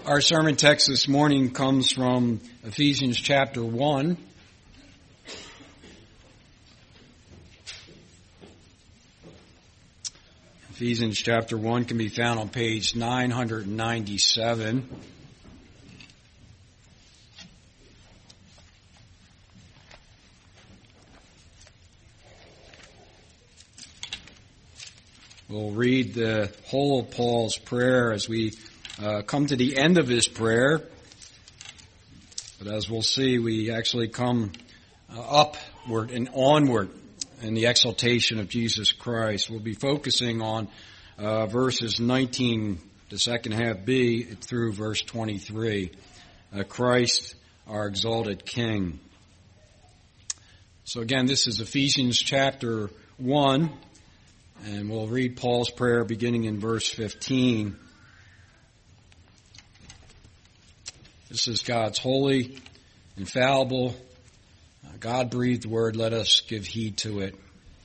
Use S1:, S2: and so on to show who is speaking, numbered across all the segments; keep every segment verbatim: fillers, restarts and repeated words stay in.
S1: Our sermon text this morning comes from Ephesians chapter one. Ephesians chapter one can be found on page nine ninety-seven. We'll read the whole of Paul's prayer as we uh, come to the end of his prayer. But as we'll see, we actually come uh, upward and onward in the exaltation of Jesus Christ. We'll be focusing on uh, verses nineteen, the second half B, through verse twenty-three. Uh, Christ, our exalted King. So again, this is Ephesians chapter one. And we'll read Paul's prayer beginning in verse fifteen. This is God's holy, infallible, God-breathed word. Let us give heed to it.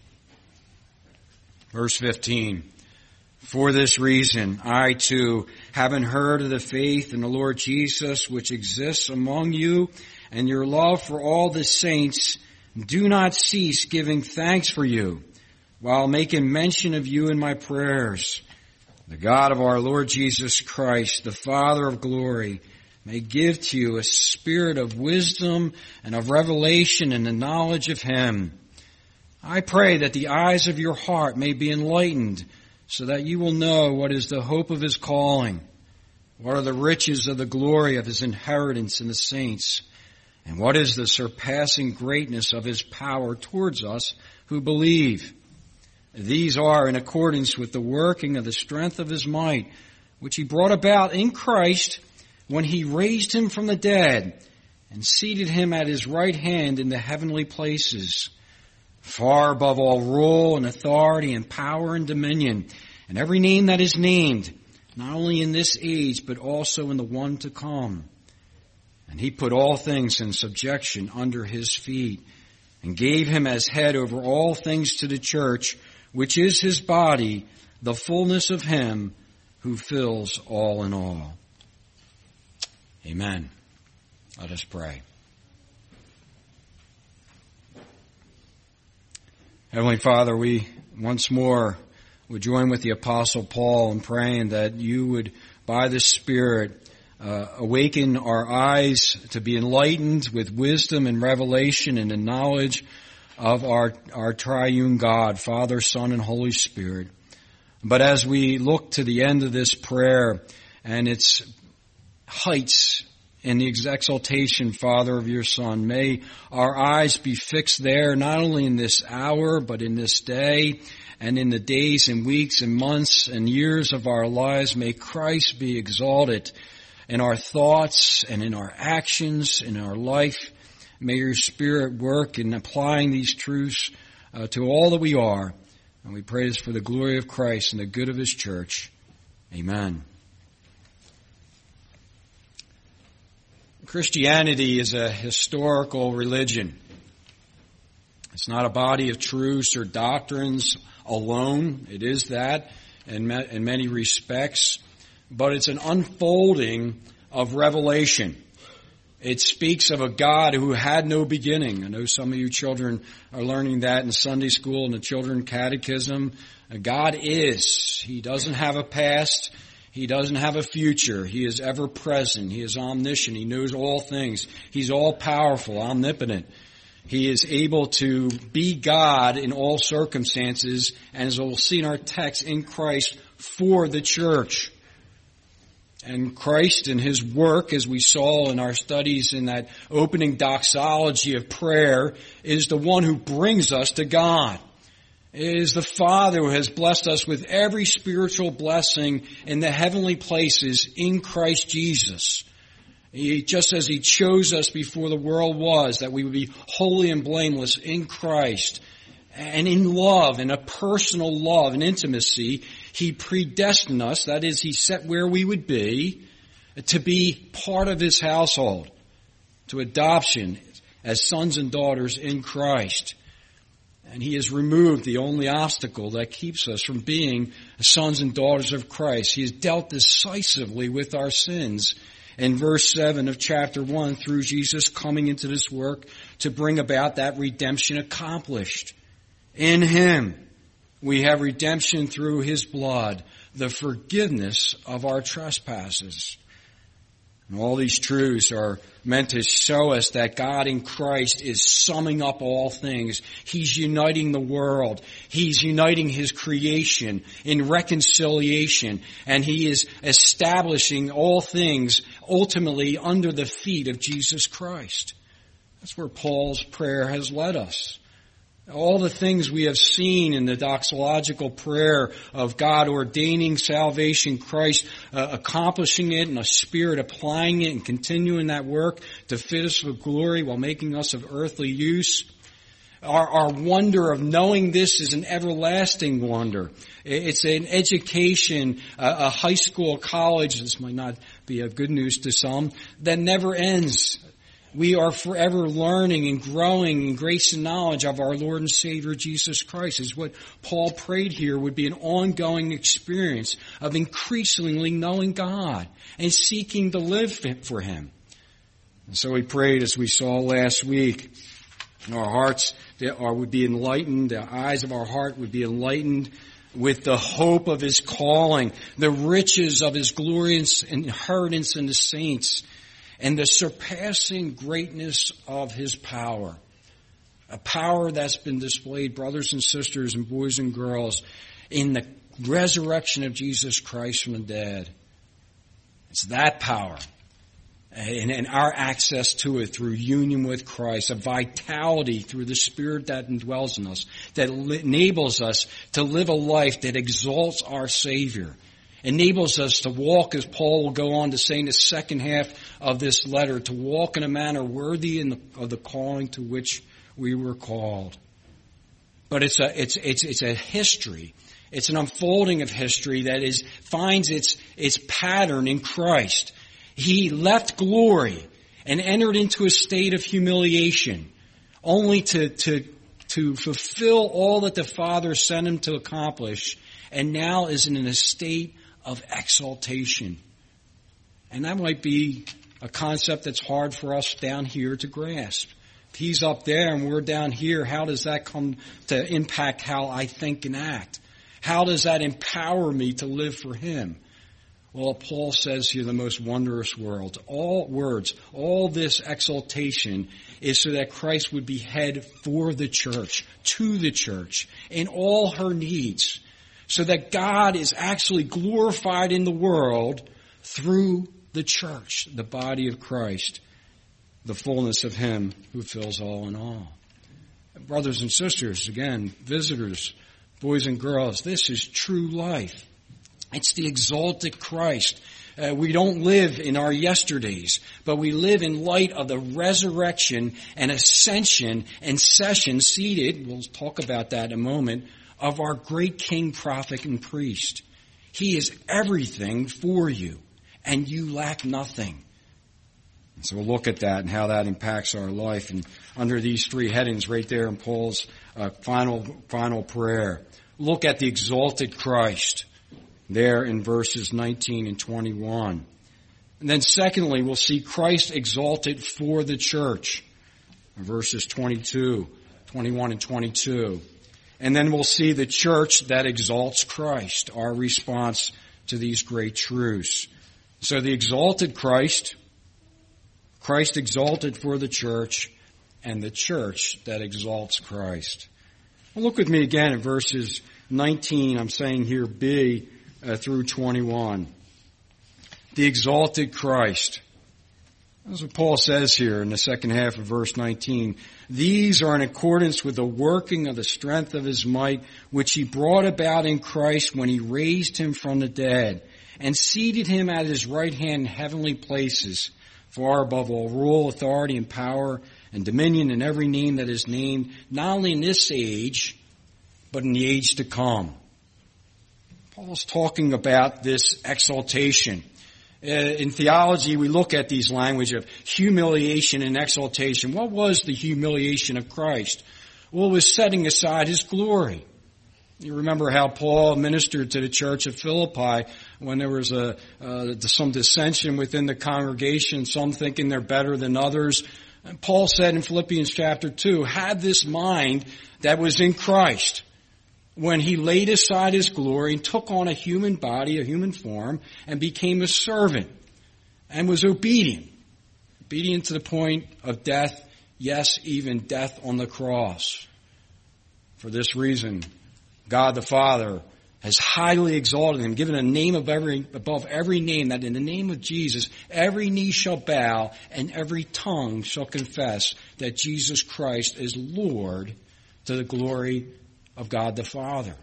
S1: Verse fifteen. For this reason, I too, having heard of the faith in the Lord Jesus which exists among you, and your love for all the saints, do not cease giving thanks for you, while making mention of you in my prayers. The God of our Lord Jesus Christ, the Father of glory, may give to you a spirit of wisdom and of revelation in the knowledge of Him. I pray that the eyes of your heart may be enlightened, so that you will know what is the hope of His calling, what are the riches of the glory of His inheritance in the saints, and what is the surpassing greatness of His power towards us who believe. These are in accordance with the working of the strength of His might, which He brought about in Christ when He raised Him from the dead and seated Him at His right hand in the heavenly places, far above all rule and authority and power and dominion, and every name that is named, not only in this age, but also in the one to come. And He put all things in subjection under His feet, and gave Him as head over all things to the church, which is His body, the fullness of Him who fills all in all. Amen. Let us pray. Heavenly Father, we once more would join with the Apostle Paul in praying that you would, by the Spirit, uh, awaken our eyes to be enlightened with wisdom and revelation and the knowledge of our, our triune God, Father, Son, and Holy Spirit. But as we look to the end of this prayer and its heights in the exaltation, Father, of your Son, may our eyes be fixed there, not only in this hour, but in this day, and in the days and weeks and months and years of our lives. May Christ be exalted in our thoughts and in our actions, in our life. May your Spirit work in applying these truths uh, to all that we are. And we pray this for the glory of Christ and the good of His church. Amen. Christianity is a historical religion. It's not a body of truths or doctrines alone. It is that in, in many respects. But it's an unfolding of revelation. It speaks of a God who had no beginning. I know some of you children are learning that in Sunday school and the children catechism. God is. He doesn't have a past. He doesn't have a future. He is ever present. He is omniscient. He knows all things. He's all powerful, omnipotent. He is able to be God in all circumstances, and as we'll see in our text, in Christ for the church. And Christ and His work, as we saw in our studies in that opening doxology of prayer, is the one who brings us to God. It is the Father who has blessed us with every spiritual blessing in the heavenly places in Christ Jesus. He, just as He chose us before the world was, that we would be holy and blameless in Christ. And in love, in a personal love and intimacy, He predestined us, that is, He set where we would be, to be part of His household, to adoption as sons and daughters in Christ. And he has removed the only obstacle that keeps us from being sons and daughters of Christ. He has dealt decisively with our sins. In verse seven of chapter one, through Jesus coming into this work to bring about that redemption accomplished. In him, we have redemption through his blood, the forgiveness of our trespasses. And all these truths are meant to show us that God in Christ is summing up all things. He's uniting the world. He's uniting his creation in reconciliation. And he is establishing all things ultimately under the feet of Jesus Christ. That's where Paul's prayer has led us. All the things we have seen in the doxological prayer of God ordaining salvation, Christ uh, accomplishing it, and a Spirit applying it and continuing that work to fit us for glory while making us of earthly use. Our, our wonder of knowing this is an everlasting wonder. It's an education, a, a high school, college, this might not be a good news to some, that never ends. We are forever learning and growing in grace and knowledge of our Lord and Savior Jesus Christ. Is what Paul prayed here would be an ongoing experience of increasingly knowing God and seeking to live for him. And so he prayed, as we saw last week, our hearts would be enlightened, the eyes of our heart would be enlightened with the hope of his calling, the riches of his glorious inheritance in the saints, and the surpassing greatness of his power. A power that's been displayed, brothers and sisters and boys and girls, in the resurrection of Jesus Christ from the dead. It's that power. And, and our access to it through union with Christ, a vitality through the Spirit that indwells in us, that enables us to live a life that exalts our Savior. Enables us to walk, as Paul will go on to say in the second half of this letter, to walk in a manner worthy in the, of the calling to which we were called. But it's a it's it's it's a history. It's an unfolding of history that is finds its its pattern in Christ. He left glory and entered into a state of humiliation, only to to to fulfill all that the Father sent him to accomplish, and now is in a state of exaltation. And that might be a concept that's hard for us down here to grasp. If he's up there and we're down here, how does that come to impact how I think and act? How does that empower me to live for him? Well, Paul says here the most wondrous words. All words, all this exaltation is so that Christ would be head for the church, to the church, in all her needs. So that God is actually glorified in the world through the church, the body of Christ, the fullness of him who fills all in all. Brothers and sisters, again, visitors, boys and girls, this is true life. It's the exalted Christ. Uh, we don't live in our yesterdays, but we live in light of the resurrection and ascension and session seated, we'll talk about that in a moment, of our great King, prophet, and priest. He is everything for you, and you lack nothing. And so we'll look at that and how that impacts our life. And under these three headings right there in Paul's uh, final final prayer, look at the exalted Christ there in verses nineteen and twenty-one. And then secondly, we'll see Christ exalted for the church, verses twenty-two, twenty-one and twenty-two. And then we'll see the church that exalts Christ, our response to these great truths. So the exalted Christ, Christ exalted for the church, and the church that exalts Christ. Well, look with me again at verses nineteen, I'm saying here B, uh, through twenty-one. The exalted Christ. That's what Paul says here in the second half of verse nineteen. These are in accordance with the working of the strength of his might, which he brought about in Christ when he raised him from the dead and seated him at his right hand in heavenly places, far above all rule, authority, and power, and dominion, and every name that is named, not only in this age, but in the age to come. Paul's talking about this exaltation. Uh, in theology, we look at these language of humiliation and exaltation. What was the humiliation of Christ? Well, it was setting aside his glory. You remember how Paul ministered to the church of Philippi when there was a uh, some dissension within the congregation, some thinking they're better than others. And Paul said in Philippians chapter two, "Have this mind that was in Christ, when he laid aside his glory and took on a human body, a human form, and became a servant, and was obedient, obedient to the point of death, yes, even death on the cross. For this reason, God the Father has highly exalted him, given a name of every, above every name, that in the name of Jesus, every knee shall bow and every tongue shall confess that Jesus Christ is Lord, to the glory of God the Father."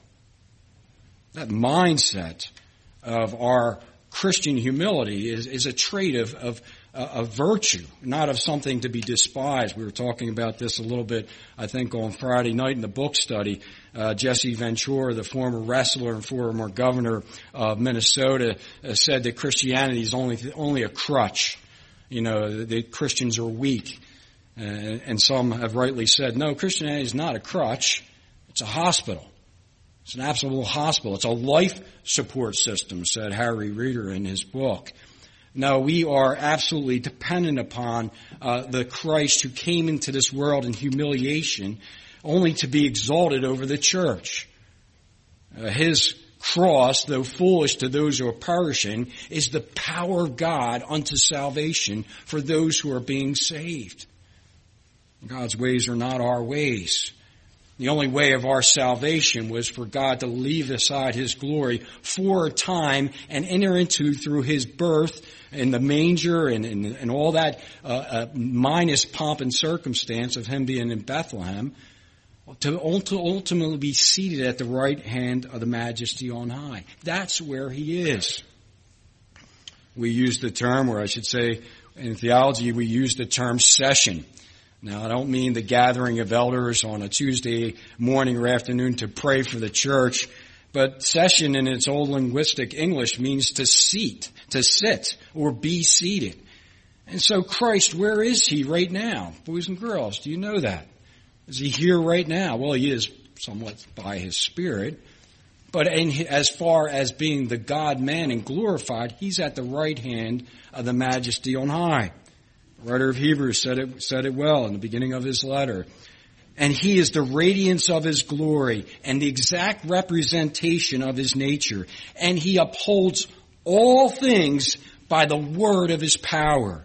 S1: That mindset of our Christian humility is, is a trait of, of, uh, of virtue, not of something to be despised. We were talking about this a little bit, I think, on Friday night in the book study. Uh, Jesse Ventura, the former wrestler and former governor of Minnesota, uh, said that Christianity is only, only a crutch. You know, the, the Christians are weak. Uh, and some have rightly said, no, Christianity is not a crutch. It's a hospital. It's an absolute hospital. It's a life support system, said Harry Reeder in his book. No, we are absolutely dependent upon uh, the Christ who came into this world in humiliation only to be exalted over the church. Uh, his cross, though foolish to those who are perishing, is the power of God unto salvation for those who are being saved. God's ways are not our ways. The only way of our salvation was for God to leave aside his glory for a time and enter into, through his birth in the manger and, and, and all that uh, uh, minus pomp and circumstance of him being in Bethlehem, to ultimately be seated at the right hand of the Majesty on high. That's where he is. We use the term, or I should say in theology, we use the term session. Now, I don't mean the gathering of elders on a Tuesday morning or afternoon to pray for the church, but session in its old linguistic English means to seat, to sit, or be seated. And so Christ, where is he right now? Boys and girls, do you know that? Is he here right now? Well, he is somewhat by his Spirit, but in, as far as being the God-man and glorified, he's at the right hand of the Majesty on high. The writer of Hebrews said it, said it well in the beginning of his letter. And he is the radiance of his glory and the exact representation of his nature. And he upholds all things by the word of his power.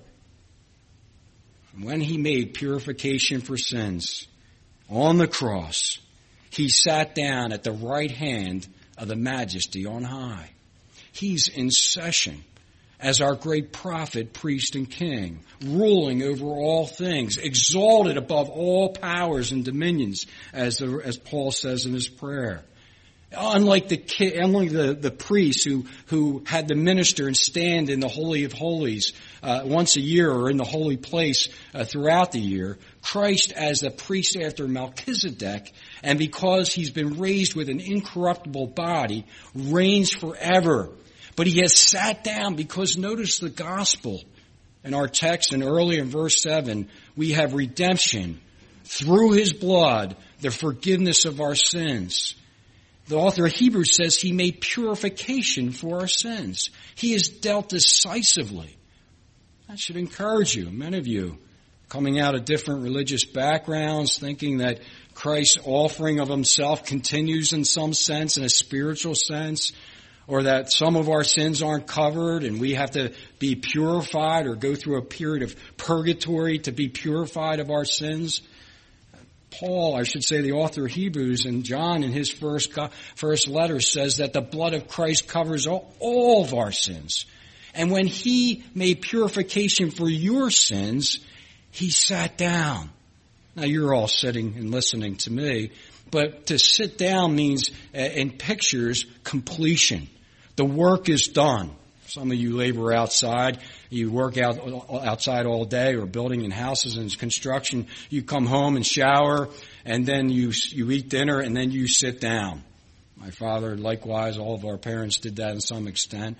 S1: When he made purification for sins on the cross, he sat down at the right hand of the Majesty on high. He's in session as our great prophet, priest, and king, ruling over all things, exalted above all powers and dominions, as the, as Paul says in his prayer. Unlike the unlike the, the priest who who had to minister and stand in the Holy of Holies uh, once a year or in the holy place uh, throughout the year, Christ as the priest after Melchizedek, and because he's been raised with an incorruptible body, reigns forever. But he has sat down because notice the gospel in our text, and early in verse seven, we have redemption through his blood, the forgiveness of our sins. The author of Hebrews says he made purification for our sins. He has dealt decisively. That should encourage you, many of you, coming out of different religious backgrounds, thinking that Christ's offering of himself continues in some sense, in a spiritual sense, or that some of our sins aren't covered and we have to be purified or go through a period of purgatory to be purified of our sins. Paul, I should say the author of Hebrews, and John in his first first letter says that the blood of Christ covers all, all of our sins. And when he made purification for your sins, he sat down. Now you're all sitting and listening to me, but to sit down means, uh, in pictures, completion. The work is done. Some of you labor outside. You work out outside all day or building in houses and construction. You come home and shower, and then you you eat dinner, and then you sit down. My father, likewise, all of our parents did that in some extent.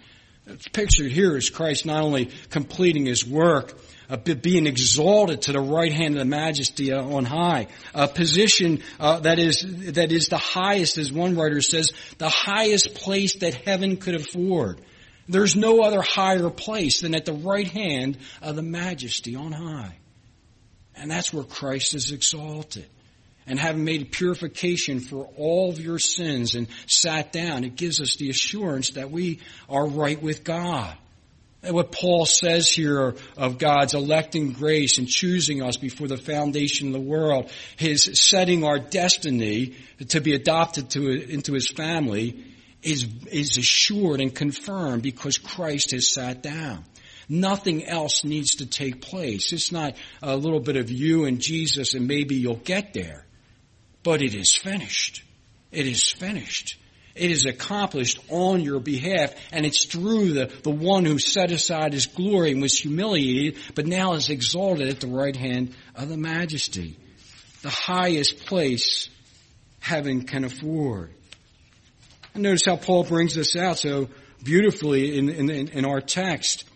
S1: It's pictured here as Christ not only completing his work, uh, but being exalted to the right hand of the majesty uh, on high, a position uh, that is that is the highest, as one writer says, the highest place that heaven could afford. There's no other higher place than at the right hand of the majesty on high. And that's where Christ is exalted. And having made purification for all of your sins and sat down, it gives us the assurance that we are right with God. And what Paul says here of God's electing grace and choosing us before the foundation of the world, his setting our destiny to be adopted to into his family, is, is assured and confirmed because Christ has sat down. Nothing else needs to take place. It's not a little bit of you and Jesus and maybe you'll get there. But it is finished. It is finished. It is accomplished on your behalf, and it's through the, the one who set aside his glory and was humiliated, but now is exalted at the right hand of the majesty. The highest place heaven can afford. And notice how Paul brings this out so beautifully in, in, in our text.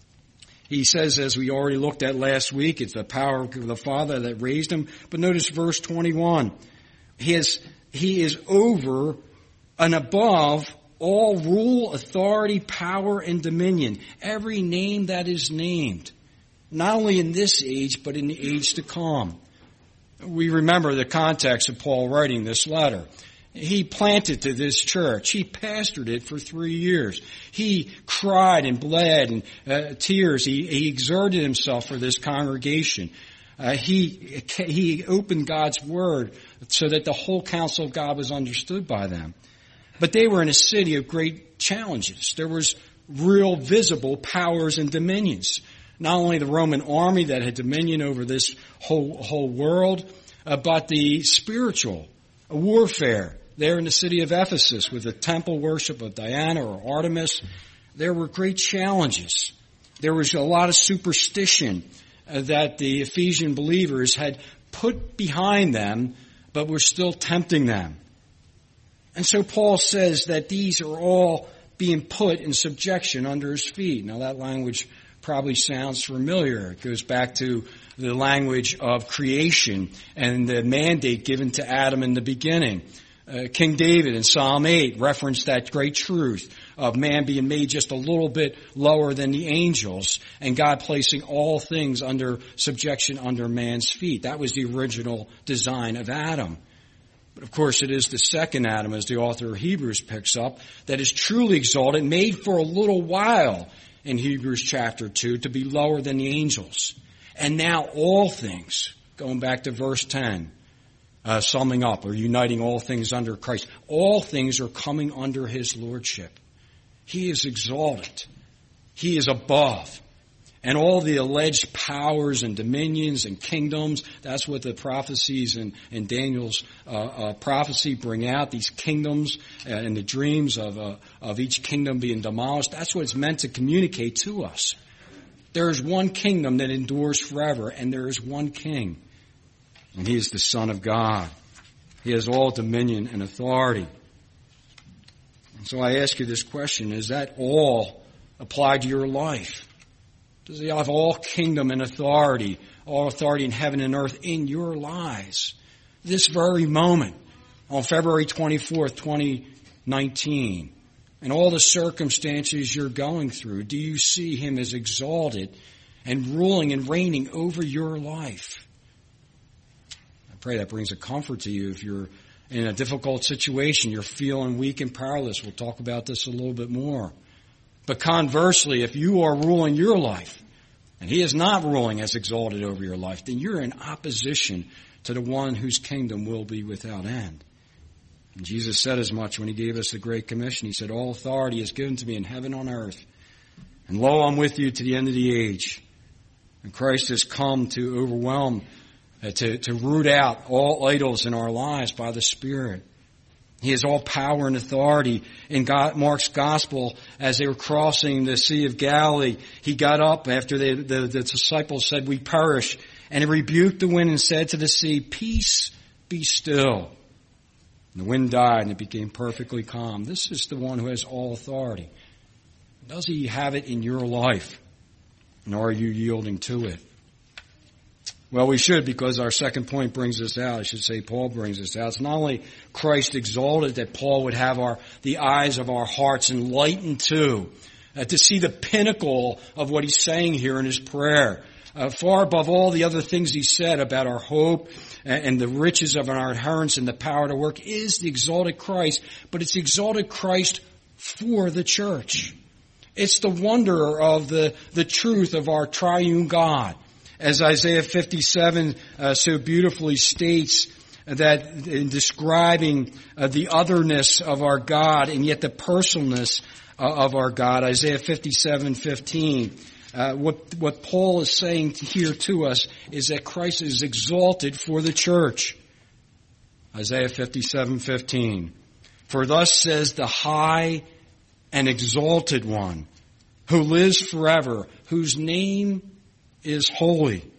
S1: He says, as we already looked at last week, it's the power of the Father that raised him. But notice verse twenty-one. He is, he is over and above all rule, authority, power, and dominion. Every name that is named. Not only in this age, but in the age to come. We remember the context of Paul writing this letter. He planted to this church. He pastored it for three years. He cried and bled and uh, tears. He, he exerted himself for this congregation. Uh, he he opened God's word so that the whole counsel of God was understood by them. But they were in a city of great challenges. There was real visible powers and dominions. Not only the Roman army that had dominion over this whole whole world, uh, but the spiritual warfare there in the city of Ephesus with the temple worship of Diana or Artemis. There were great challenges. There was a lot of superstition uh, that the Ephesian believers had put behind them, but were still tempting them. And so Paul says that these are all being put in subjection under his feet. Now that language probably sounds familiar. It goes back to the language of creation and the mandate given to Adam in the beginning. Uh, King David in Psalm eight referenced that great truth of man being made just a little bit lower than the angels and God placing all things under subjection under man's feet. That was the original design of Adam. But of course it is the second Adam, as the author of Hebrews picks up, that is truly exalted, made for a little while in Hebrews chapter two to be lower than the angels. And now all things, going back to verse ten, uh, summing up or uniting all things under Christ, all things are coming under his lordship. He is exalted. He is above. And all the alleged powers and dominions and kingdoms, that's what the prophecies in, in Daniel's uh, uh, prophecy bring out, these kingdoms uh, and the dreams of, uh, of each kingdom being demolished. That's what it's meant to communicate to us. There is one kingdom that endures forever, and there is one king. And he is the Son of God. He has all dominion and authority. And so I ask you this question, is that all applied to your life? Does he have all kingdom and authority, all authority in heaven and earth in your lives? This very moment, on February twenty-fourth, twenty nineteen, and all the circumstances you're going through, do you see him as exalted and ruling and reigning over your life? I pray that brings a comfort to you if you're in a difficult situation, you're feeling weak and powerless. We'll talk about this a little bit more. But conversely, if you are ruling your life, and he is not ruling as exalted over your life, then you're in opposition to the one whose kingdom will be without end. And Jesus said as much when he gave us the Great Commission. He said, all authority is given to me in heaven and on earth. And lo, I'm with you to the end of the age. And Christ has come to overwhelm, uh, to, to root out all idols in our lives by the Spirit. He has all power and authority. In God, Mark's gospel, as they were crossing the Sea of Galilee, he got up after they, the, the disciples said, we perish. And he rebuked the wind and said to the sea, peace, be still. And the wind died and it became perfectly calm. This is the one who has all authority. Does he have it in your life? And are you yielding to it? Well, we should, because our second point brings us out. I should say Paul brings us out. It's not only Christ exalted that Paul would have our the eyes of our hearts enlightened too, uh, to see the pinnacle of what he's saying here in his prayer. Uh, far above all the other things he said about our hope and, and the riches of our inheritance and the power to work is the exalted Christ, but it's exalted Christ for the church. It's the wonder of the, the truth of our triune God. As Isaiah fifty-seven uh, so beautifully states, that in describing uh, the otherness of our God and yet the personalness uh, of our God, Isaiah fifty-seven fifteen, uh, what, what Paul is saying here to us is that Christ is exalted for the church. Isaiah fifty-seven fifteen, for thus says the high and exalted one, who lives forever, whose name is holy.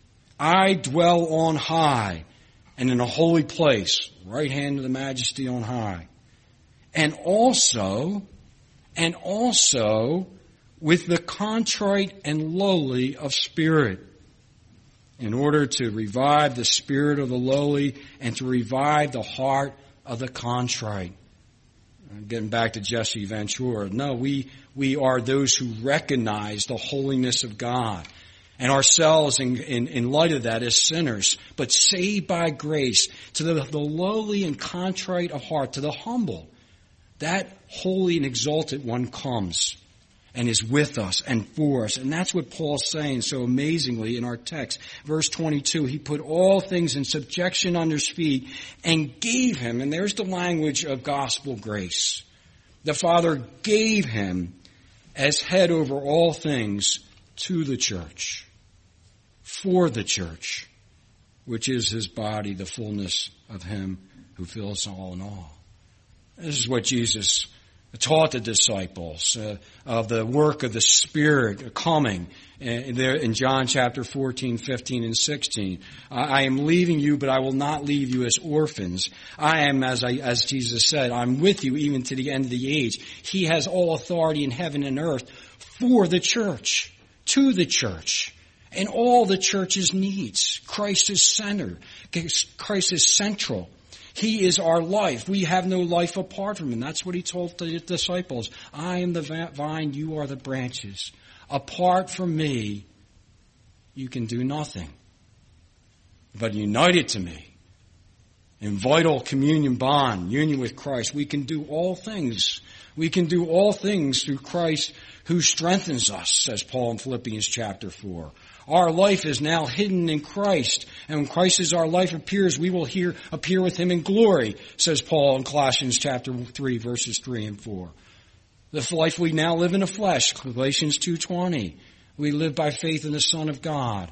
S1: I dwell on high and in a holy place, right hand of the majesty on high. And also, and also with the contrite and lowly of spirit, in order to revive the spirit of the lowly and to revive the heart of the contrite. Getting back to Jesse Ventura. No, we, we are those who recognize the holiness of God. And ourselves in, in, in light of that as sinners, but saved by grace to the, the lowly and contrite of heart, to the humble. That holy and exalted one comes and is with us and for us. And that's what Paul's saying so amazingly in our text. Verse twenty-two, he put all things in subjection under his feet and gave him, and there's the language of gospel grace. The Father gave him as head over all things to the church, for the church, which is his body, the fullness of him who fills all in all. This is what Jesus taught the disciples uh, of the work of the Spirit coming in, there in John chapter fourteen, fifteen, and sixteen. I, I am leaving you, but I will not leave you as orphans. I am, as I, as Jesus said, I'm with you even to the end of the age. He has all authority in heaven and earth for the church. To the church and all the church's needs. Christ is center. Christ is central. He is our life. We have no life apart from him. That's what he told the disciples. I am the vine, you are the branches. Apart from me, you can do nothing. But united to me, in vital communion bond, union with Christ, we can do all things. We can do all things through Christ who strengthens us, says Paul in Philippians chapter four. Our life is now hidden in Christ, and when Christ as our life appears, we will hear, appear with him in glory, says Paul in Colossians chapter three, verses three and four. The life we now live in the flesh, Galatians two twenty. We live by faith in the Son of God.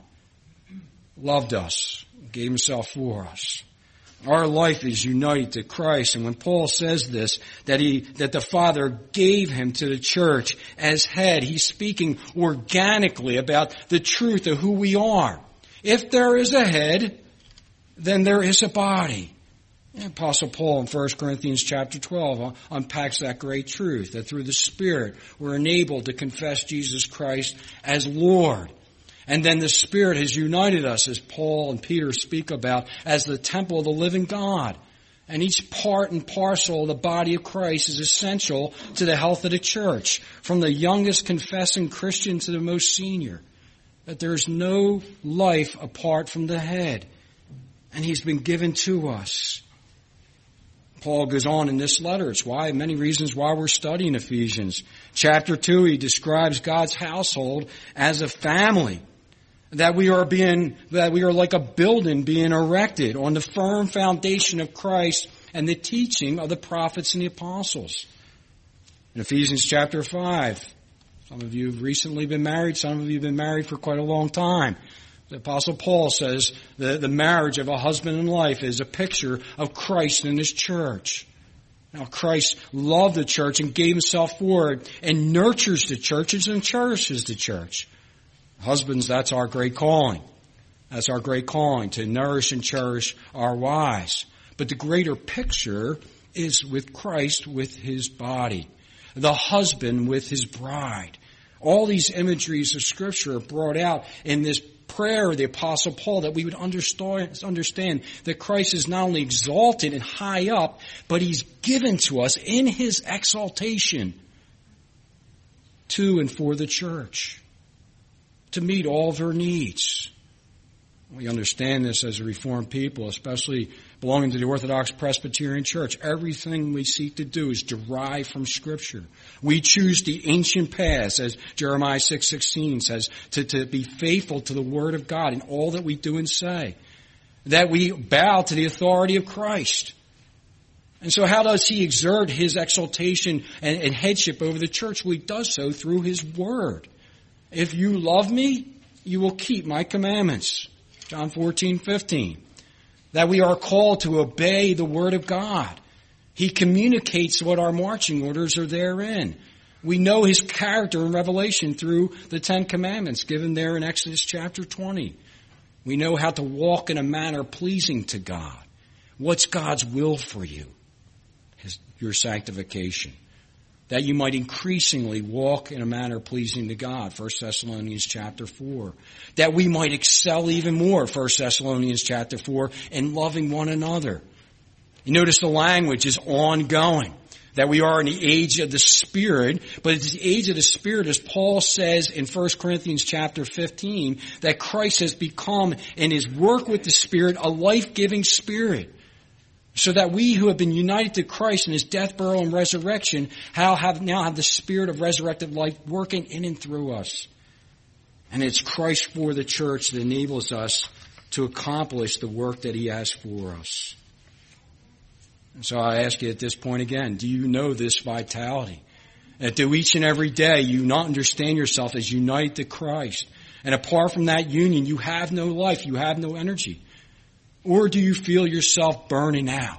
S1: Loved us, gave himself for us. Our life is united to Christ. And when Paul says this, that he, that the Father gave him to the church as head, he's speaking organically about the truth of who we are. If there is a head, then there is a body. And Apostle Paul in First Corinthians chapter twelve unpacks that great truth, that through the Spirit we're enabled to confess Jesus Christ as Lord. And then the Spirit has united us, as Paul and Peter speak about, as the temple of the living God. And each part and parcel of the body of Christ is essential to the health of the church, from the youngest confessing Christian to the most senior. That there is no life apart from the head. And he's been given to us. Paul goes on in this letter. It's why, many reasons why we're studying Ephesians. Chapter two, he describes God's household as a family. That we are being, that we are like a building being erected on the firm foundation of Christ and the teaching of the prophets and the apostles. In Ephesians chapter five, some of you have recently been married, some of you have been married for quite a long time. The Apostle Paul says that the marriage of a husband and wife is a picture of Christ and his church. Now Christ loved the church and gave himself for it and nurtures the churches and cherishes the church. Husbands, that's our great calling. That's our great calling, to nourish and cherish our wives. But the greater picture is with Christ, with his body. the husband with his bride. All these imageries of Scripture are brought out in this prayer of the Apostle Paul, that we would understand, understand that Christ is not only exalted and high up, but he's given to us in his exaltation to and for the church, to meet all of her needs. We understand this as a Reformed people, especially belonging to the Orthodox Presbyterian Church. Everything we seek to do is derived from Scripture. We choose the ancient paths, as Jeremiah six sixteen says, to, to be faithful to the Word of God in all that we do and say. That we bow to the authority of Christ. And so how does he exert his exaltation and, and headship over the church? Well, he does so through his Word. If you love me, you will keep my commandments. John fourteen fifteen. That we are called to obey the Word of God. He communicates what our marching orders are therein. We know his character in Revelation through the Ten Commandments given there in Exodus chapter twenty. We know how to walk in a manner pleasing to God. What's God's will for you? His, your sanctification. That you might increasingly walk in a manner pleasing to God, First Thessalonians chapter four. That we might excel even more, First Thessalonians chapter four, in loving one another. You notice the language is ongoing. That we are in the age of the Spirit, but it's the age of the Spirit, as Paul says in First Corinthians chapter fifteen, that Christ has become, in his work with the Spirit, a life-giving Spirit. So that we who have been united to Christ in his death, burial, and resurrection how have now have the Spirit of resurrected life working in and through us. And it's Christ for the church that enables us to accomplish the work that he has for us. And so I ask you at this point again, do you know this vitality? That do each and every day you not understand yourself as united to Christ. And apart from that union, you have no life, you have no energy. Or do you feel yourself burning out,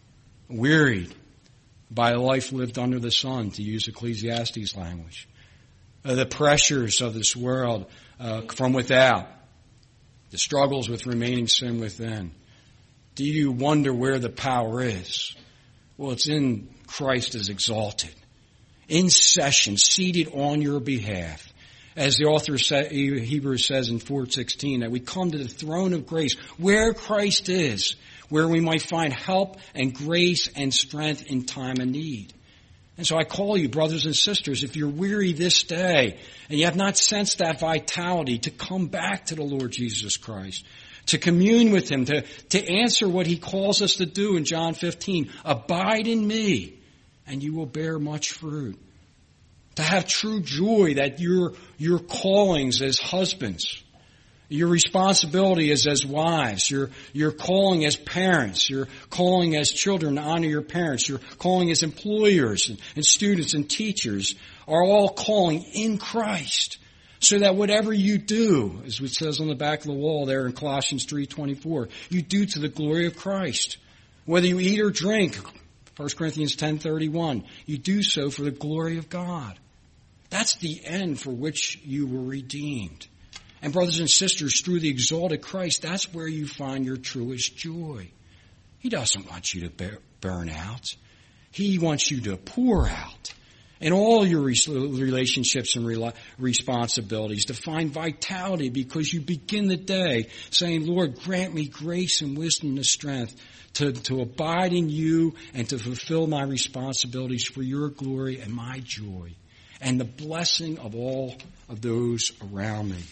S1: wearied by a life lived under the sun, to use Ecclesiastes language? Uh, the pressures of this world uh, from without, the struggles with remaining sin within. Do you wonder where the power is? Well, it's in Christ as exalted, in session, seated on your behalf. As the author of Hebrews says in four sixteen, that we come to the throne of grace, where Christ is, where we might find help and grace and strength in time of need. And so I call you, brothers and sisters, if you're weary this day, and you have not sensed that vitality, to come back to the Lord Jesus Christ, to commune with him, to, to answer what he calls us to do in John fifteen, abide in me, and you will bear much fruit. To have true joy that your, your callings as husbands, your responsibility is as wives, your, your calling as parents, your calling as children to honor your parents, your calling as employers and, and students and teachers are all calling in Christ. So that whatever you do, as it says on the back of the wall there in Colossians three twenty-four, you do to the glory of Christ. Whether you eat or drink, First Corinthians ten thirty-one, you do so for the glory of God. That's the end for which you were redeemed. And brothers and sisters, through the exalted Christ, that's where you find your truest joy. He doesn't want you to bear, burn out. He wants you to pour out in all your relationships and responsibilities, to find vitality, because you begin the day saying, Lord, grant me grace and wisdom and strength to, to abide in you and to fulfill my responsibilities for your glory and my joy, and the blessing of all of those around me.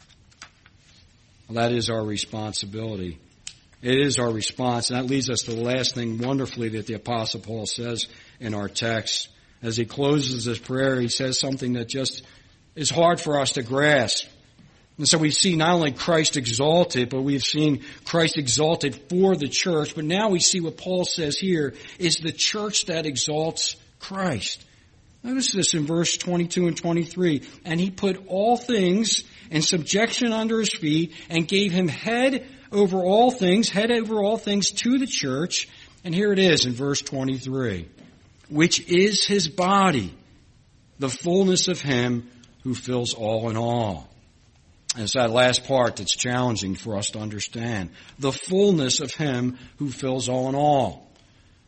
S1: Well, that is our responsibility. It is our response. And that leads us to the last thing wonderfully that the Apostle Paul says in our text. As he closes his prayer, he says something that just is hard for us to grasp. And so we see not only Christ exalted, but we've seen Christ exalted for the church. But now we see what Paul says here is the church that exalts Christ. Notice this in verse twenty-two and twenty-three. And he put all things in subjection under his feet and gave him head over all things, head over all things to the church. And here it is in verse twenty-three. Which is his body, the fullness of him who fills all in all. And it's that last part that's challenging for us to understand. The fullness of him who fills all in all.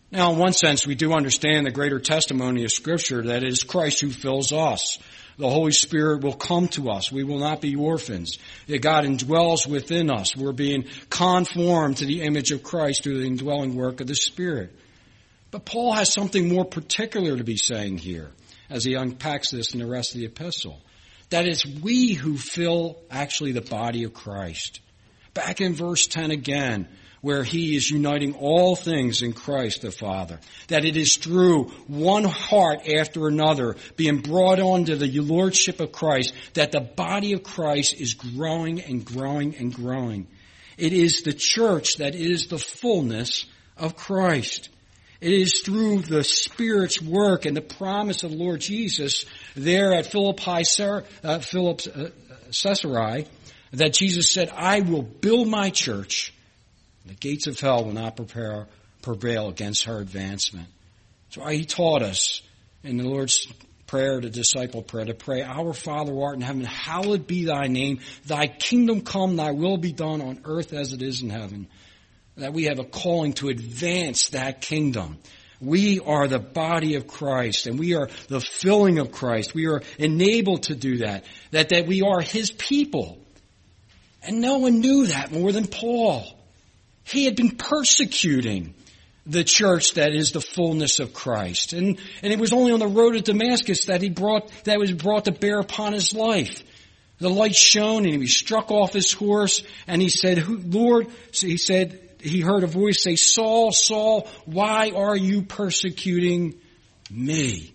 S1: Now, in one sense, we do understand the greater testimony of Scripture that it is Christ who fills us. The Holy Spirit will come to us. We will not be orphans. That God indwells within us. We're being conformed to the image of Christ through the indwelling work of the Spirit. But Paul has something more particular to be saying here as he unpacks this in the rest of the epistle. That it's we who fill actually the body of Christ. Back in verse ten again, where he is uniting all things in Christ the Father. That it is through one heart after another being brought under the lordship of Christ that the body of Christ is growing and growing and growing. It is the church that is the fullness of Christ. It is through the Spirit's work and the promise of the Lord Jesus there at Philippi, uh, Philip's, uh, Caesarea that Jesus said, I will build my church. The gates of hell will not prepare, prevail against her advancement. That's why he taught us in the Lord's Prayer, the disciple prayer, to pray, Our Father who art in heaven, hallowed be thy name. Thy kingdom come, thy will be done on earth as it is in heaven. That we have a calling to advance that kingdom. We are the body of Christ, and we are the filling of Christ. We are enabled to do that. That, that we are his people. And no one knew that more than Paul. He had been persecuting the church that is the fullness of Christ. And, and it was only on the road to Damascus that he brought, that was brought to bear upon his life. The light shone and he struck off his horse and he said, Lord, so he said, he heard a voice say, Saul, Saul, why are you persecuting me?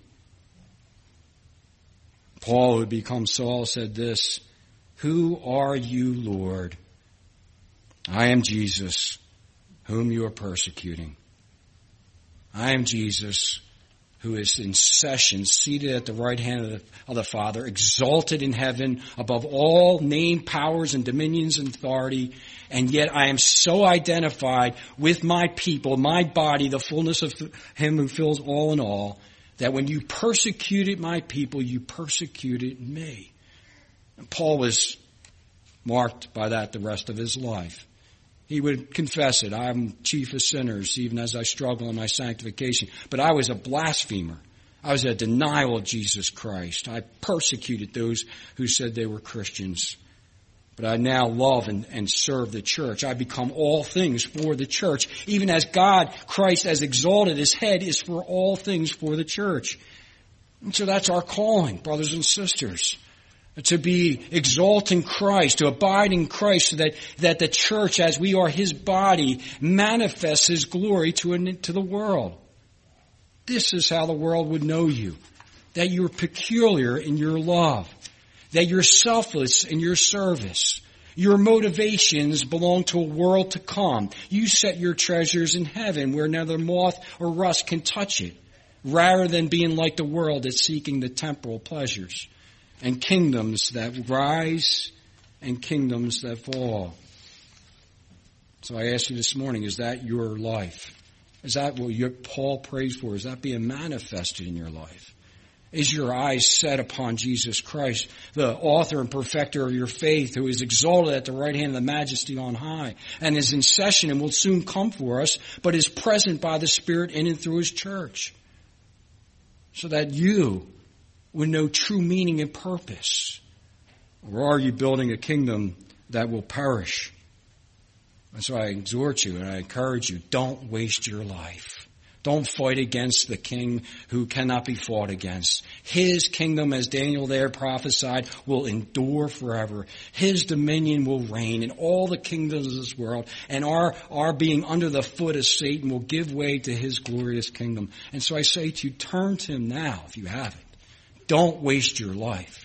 S1: Paul, who had become Saul, said this, Who are you, Lord? I am Jesus, whom you are persecuting. I am Jesus, who is in session, seated at the right hand of the, of the Father, exalted in heaven above all named powers and dominions and authority. And yet I am so identified with my people, my body, the fullness of him who fills all in all, that when you persecuted my people, you persecuted me. And Paul was marked by that the rest of his life. He would confess it. I'm chief of sinners, even as I struggle in my sanctification. But I was a blasphemer. I was a denial of Jesus Christ. I persecuted those who said they were Christians. But I now love and, and serve the church. I become all things for the church. Even as God, Christ, as exalted, his head is for all things for the church. And so that's our calling, brothers and sisters. To be exalting Christ, to abide in Christ, so that, that the church, as we are his body, manifests his glory to, to the world. This is how the world would know you. That you're peculiar in your love. That you're selfless in your service. Your motivations belong to a world to come. You set your treasures in heaven where neither moth or rust can touch it, rather than being like the world that's seeking the temporal pleasures. And kingdoms that rise and kingdoms that fall. So I ask you this morning, is that your life? Is that what your, Paul prays for? Is that being manifested in your life? Is your eyes set upon Jesus Christ, the author and perfecter of your faith, who is exalted at the right hand of the majesty on high, and is in session and will soon come for us, but is present by the Spirit in and through his church? So that you with no true meaning and purpose? Or are you building a kingdom that will perish? And so I exhort you and I encourage you, don't waste your life. Don't fight against the king who cannot be fought against. His kingdom, as Daniel there prophesied, will endure forever. His dominion will reign in all the kingdoms of this world, and our, our being under the foot of Satan will give way to his glorious kingdom. And so I say to you, turn to him now if you haven't. Don't waste your life.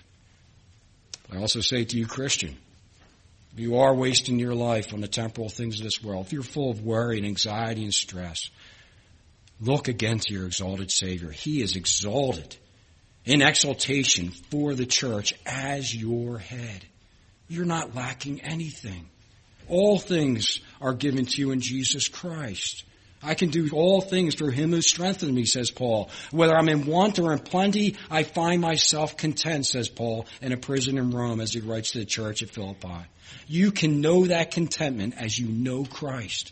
S1: I also say to you, Christian, if you are wasting your life on the temporal things of this world, if you're full of worry and anxiety and stress, look again to your exalted Savior. He is exalted in exaltation for the church as your head. You're not lacking anything. All things are given to you in Jesus Christ. I can do all things through him who strengthens me, says Paul. Whether I'm in want or in plenty, I find myself content, says Paul, in a prison in Rome as he writes to the church at Philippi. You can know that contentment as you know Christ.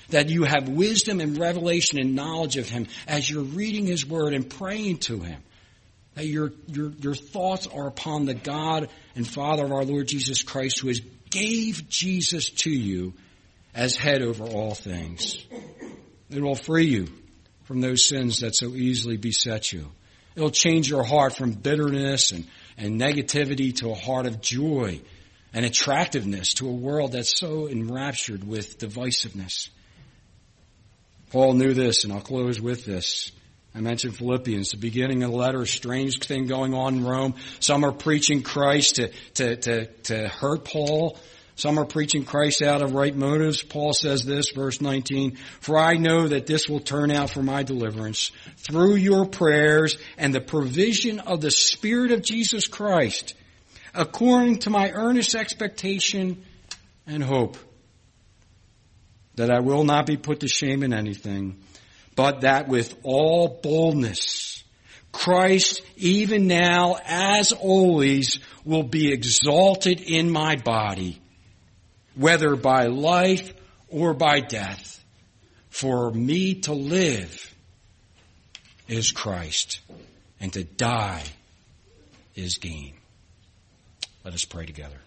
S1: that you have wisdom and revelation and knowledge of him as you're reading his word and praying to him. That your, your, your thoughts are upon the God and Father of our Lord Jesus Christ, who has gave Jesus to you as head over all things. It will free you from those sins that so easily beset you. It'll change your heart from bitterness and, and negativity to a heart of joy and attractiveness to a world that's so enraptured with divisiveness. Paul knew this, and I'll close with this. I mentioned Philippians, the beginning of the letter, a strange thing going on in Rome. Some are preaching Christ to, to, to, to hurt Paul. Some are preaching Christ out of right motives. Paul says this, verse nineteen, "For I know that this will turn out for my deliverance through your prayers and the provision of the Spirit of Jesus Christ, according to my earnest expectation and hope, that I will not be put to shame in anything, but that with all boldness, Christ, even now, as always, will be exalted in my body, whether by life or by death. For me to live is Christ, and to die is gain." Let us pray together.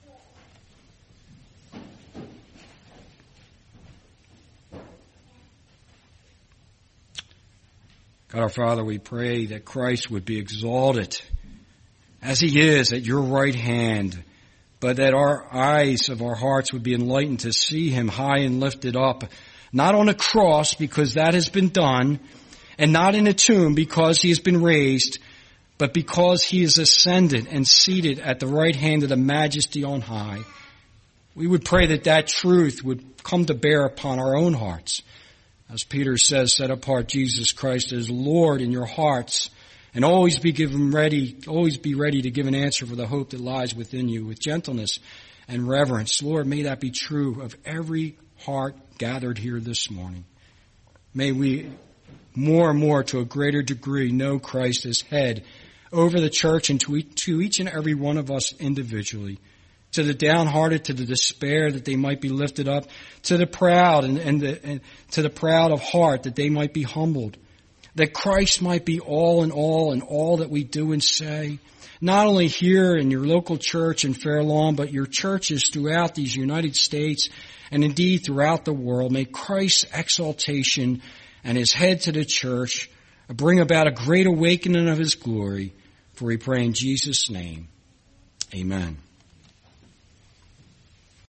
S1: God our Father, we pray that Christ would be exalted as he is at your right hand, but that our eyes of our hearts would be enlightened to see him high and lifted up, not on a cross because that has been done, and not in a tomb because he has been raised, but because he is ascended and seated at the right hand of the Majesty on high. We would pray that that truth would come to bear upon our own hearts. As Peter says, set apart Jesus Christ as Lord in your hearts, and always be given ready, always be ready to give an answer for the hope that lies within you with gentleness and reverence. Lord, may that be true of every heart gathered here this morning. May we more and more, to a greater degree, know Christ as head over the church and to each and every one of us individually. To the downhearted, to the despair, that they might be lifted up. To the proud and, and, the, and to the proud of heart, that they might be humbled. That Christ might be all in all in all that we do and say. Not only here in your local church in Fair Lawn, but your churches throughout these United States and indeed throughout the world. May Christ's exaltation and his head to the church bring about a great awakening of his glory. For we pray in Jesus' name. Amen.